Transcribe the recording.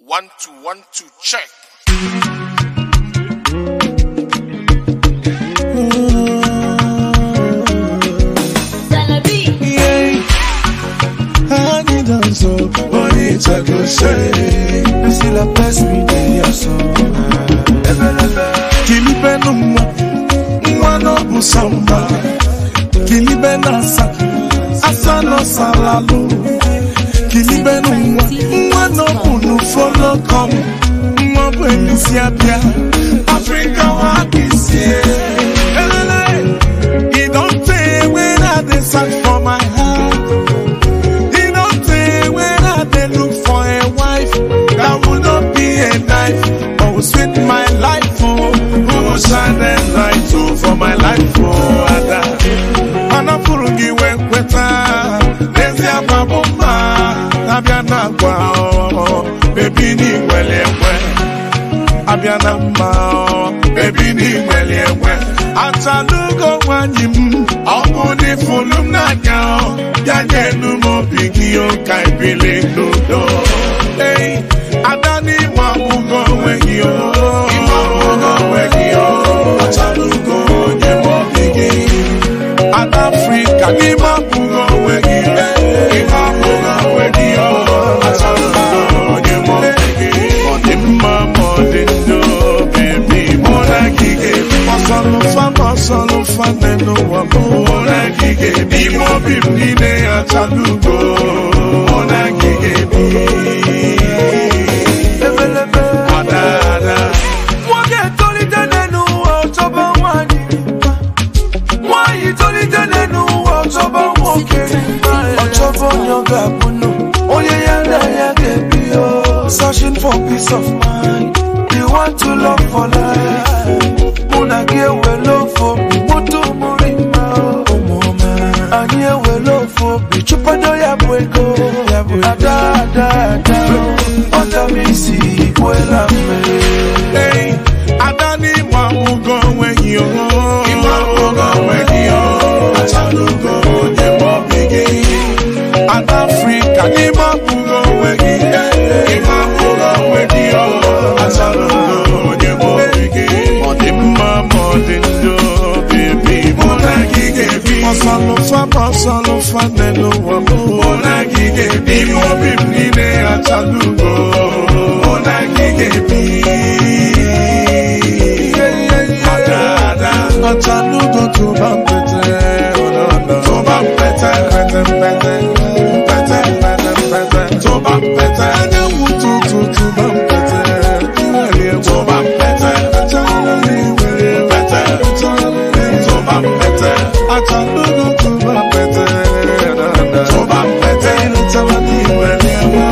1 2 check. Bonita go say, si la peste mi de son. Kilibe no mwa no busamba. Kilibe nasa, asa no salalo. Kilibe no mwa no bunu follow come. Mwa bweni siapia, Africa wa kisie. He don't say when I decide for my heart. They look for a wife that will not be a knife, but will sweet my life, oh, who will shine a light, oh, for my life, oh, Ada. Ana furungi wekweta, nezi ababumba, abiana kwa, oh, baby ni welewe, abiana ma, baby ni welewe, atalugo wanyim, okuni fulum na gao, yanyenu mo bigio kaibili nudo. Hey, adani wabugo wegio, iwabugo wegio, atalugo nyemo bigi. Adafrika ni mabugo wegio, iwabugo wegio, atalugo nyemo bigi. Odimma modindo, baby, mona gige. Masolufa neno wamo, mona gige. Imo bimnine atalugo, mona gige bi. Adada. Mwage toli tenenu otoba wani. Mwai toli tenenu otoba woke. Otoba nyoga bunu, oye yanda yage biyo. Searching for peace of mind, you want to love for life. Muna gewe love for me, mutu murima. Anye we love for me, chupado ya bwego. Ada, oda misi, kwela me. Hey, adani wabugo wegio, iwabugo wegio, atalugo nyemo bigi. Adafrika ni mabugo wegio, iwabugo wegio, atalugo nyemo bigi. Odimma modindo, baby, mona gige bi. Masolufa neno wamo, mona gige bi. Imo bimnine atalugo, mona gige bi. Adada, atalugo to bampete, to bampete, to bampete, to bampete, to bampete, to bampete, atalugo to bampete, to bampete, to bampete.